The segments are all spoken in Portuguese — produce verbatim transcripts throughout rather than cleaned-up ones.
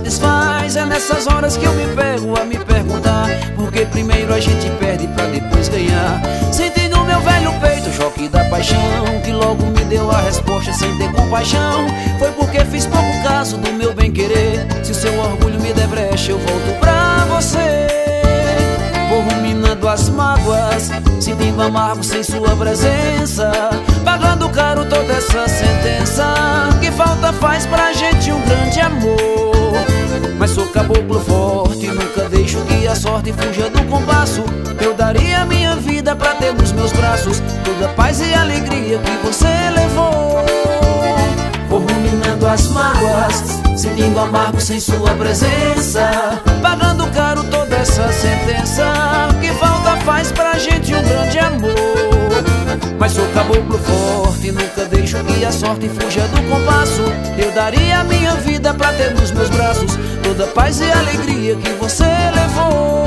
satisfaz. É nessas horas que eu me pego a me perguntar porque primeiro a gente perde pra depois ganhar. Senti no meu velho peito o choque da paixão, que logo me deu a resposta sem ter compaixão. Foi porque fiz pouco caso do meu bem-querer. Se o seu orgulho me der brecha, eu volto pra você. Vou ruminando as mágoas, sentindo amargo sem sua presença, pagando caro toda essa sentença. Que falta faz pra gente um grande amor. Mas sou caboclo forte, nunca deixo que a sorte fuja do compasso. Eu daria minha vida pra ter nos meus braços toda a paz e alegria que você levou. Vou ruminando as mágoas, sentindo amargo sem sua presença, pagando caro toda essa sentença. Que falta faz pra gente um grande amor. Mas sou caboclo forte, nunca deixo que a sorte fuja do compasso. Eu daria minha vida pra ter nos meus braços toda a paz e alegria que você levou.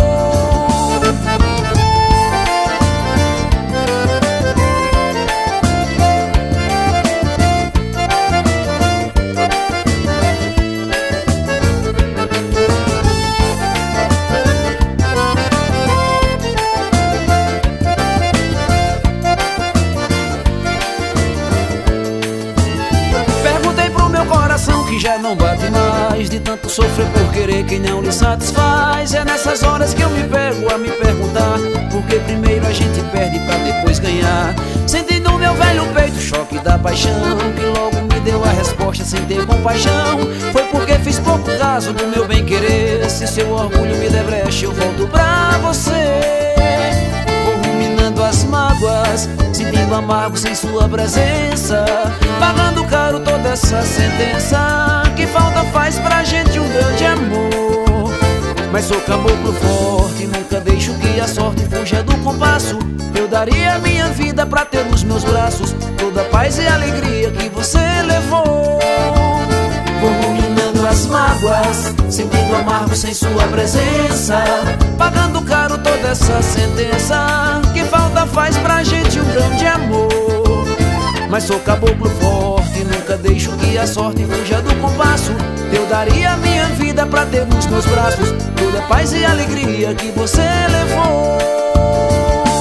Que já não bate mais, de tanto sofrer por querer quem não lhe satisfaz. É nessas horas que eu me pego a me perguntar porque primeiro a gente perde pra depois ganhar. Senti no meu velho peito o choque da paixão, que logo me deu a resposta sem ter compaixão. Foi porque fiz pouco caso do meu bem-querer. Se seu orgulho me der brecha, eu volto pra você. Vou ruminando as mágoas, sentindo amargo sem sua presença, pagando caro toda essa sentença. Que falta faz pra gente um grande amor. Mas sou caboclo forte, nunca deixo que a sorte fuja do compasso. Eu daria minha vida pra ter nos meus braços toda a paz e alegria que você levou. Vou ruminando as mágoas, sentindo amargo sem sua presença, pagando caro toda essa sentença. Que falta faz pra gente um grande amor. Mas sou caboclo forte, nunca deixo que a sorte fuja do compasso. Eu daria minha vida pra ter nos meus braços toda a paz e alegria que você levou.